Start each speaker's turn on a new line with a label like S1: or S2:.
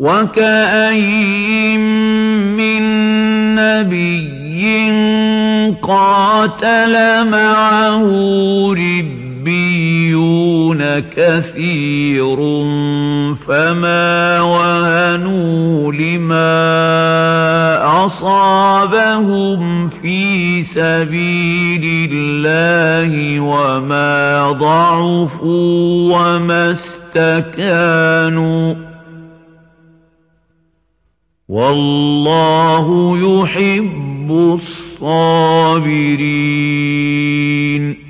S1: وكأين من نبي قاتل معه ربيون كثير فما وهنوا لما أصابهم في سبيل الله وما ضعفوا وما استكانوا والله يحب الصابرين.